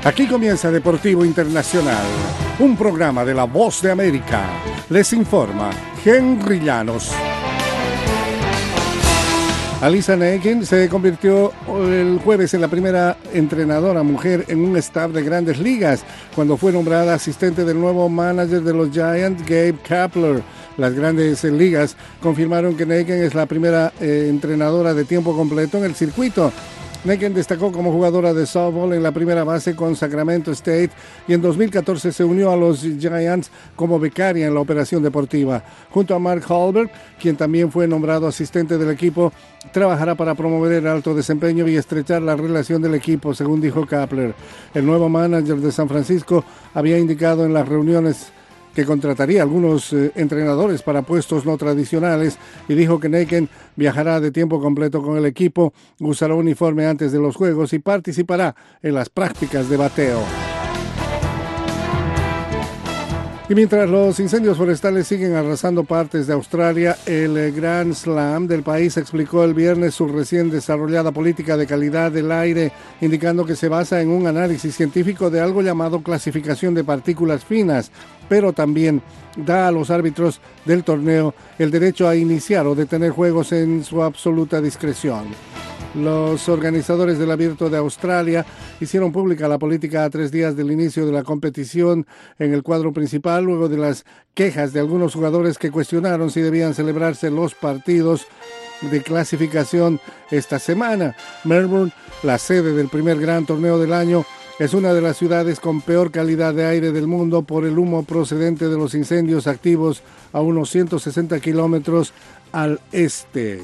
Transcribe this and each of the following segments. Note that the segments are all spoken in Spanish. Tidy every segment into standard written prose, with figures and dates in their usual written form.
Aquí comienza Deportivo Internacional, un programa de La Voz de América. Les informa Henry Llanos. Alisa Naken se convirtió el jueves en la primera entrenadora mujer en un staff de Grandes Ligas, cuando fue nombrada asistente del nuevo manager de los Giants, Gabe Kapler. Las Grandes Ligas confirmaron que Naken es la primera entrenadora de tiempo completo en el circuito. Naken destacó como jugadora de softball en la primera base con Sacramento State y en 2014 se unió a los Giants como becaria en la operación deportiva. Junto a Mark Halbert, quien también fue nombrado asistente del equipo, trabajará para promover el alto desempeño y estrechar la relación del equipo, según dijo Kapler. El nuevo manager de San Francisco había indicado en las reuniones que contrataría algunos entrenadores para puestos no tradicionales y dijo que Naken viajará de tiempo completo con el equipo, usará uniforme antes de los juegos y participará en las prácticas de bateo. Y mientras los incendios forestales siguen arrasando partes de Australia, el Grand Slam del país explicó el viernes su recién desarrollada política de calidad del aire, indicando que se basa en un análisis científico de algo llamado clasificación de partículas finas, pero también da a los árbitros del torneo el derecho a iniciar o detener juegos en su absoluta discreción. Los organizadores del Abierto de Australia hicieron pública la política a 3 días del inicio de la competición en el cuadro principal, luego de las quejas de algunos jugadores que cuestionaron si debían celebrarse los partidos de clasificación esta semana. Melbourne, la sede del primer gran torneo del año, es una de las ciudades con peor calidad de aire del mundo por el humo procedente de los incendios activos a unos 160 kilómetros al este.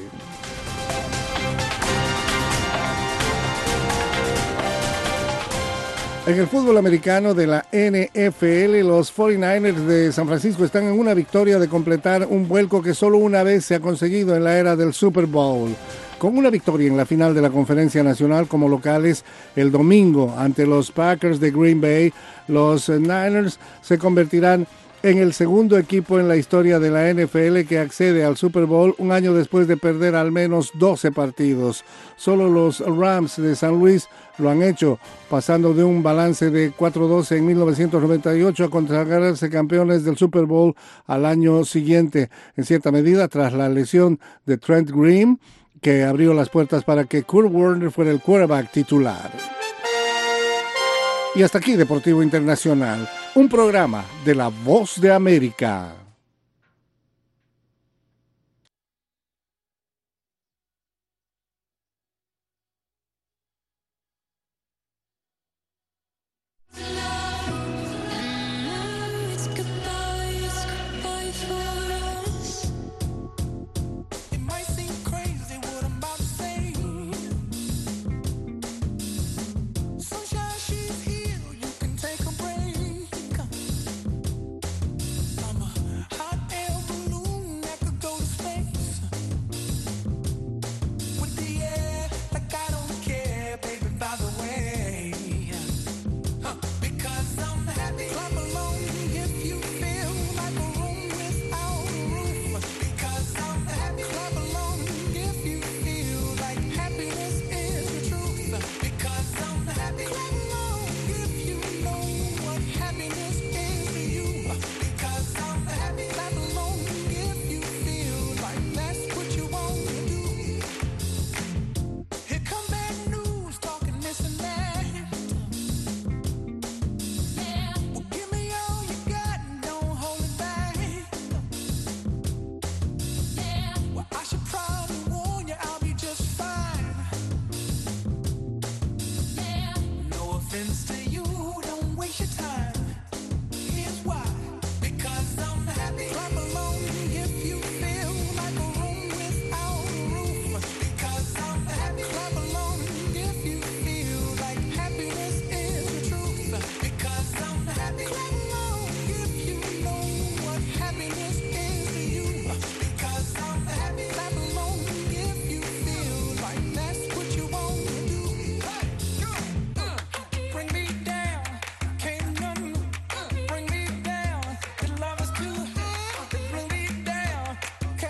En el fútbol americano de la NFL, los 49ers de San Francisco están en una victoria de completar un vuelco que solo una vez se ha conseguido en la era del Super Bowl. Con una victoria en la final de la Conferencia Nacional como locales el domingo ante los Packers de Green Bay, los Niners se convertirán en el segundo equipo en la historia de la NFL que accede al Super Bowl un año después de perder al menos 12 partidos. Solo los Rams de San Luis lo han hecho, pasando de un balance de 4-12 en 1998 a consagrarse campeones del Super Bowl al año siguiente, en cierta medida tras la lesión de Trent Green, que abrió las puertas para que Kurt Warner fuera el quarterback titular. Y hasta aquí Deportivo Internacional, un programa de La Voz de América.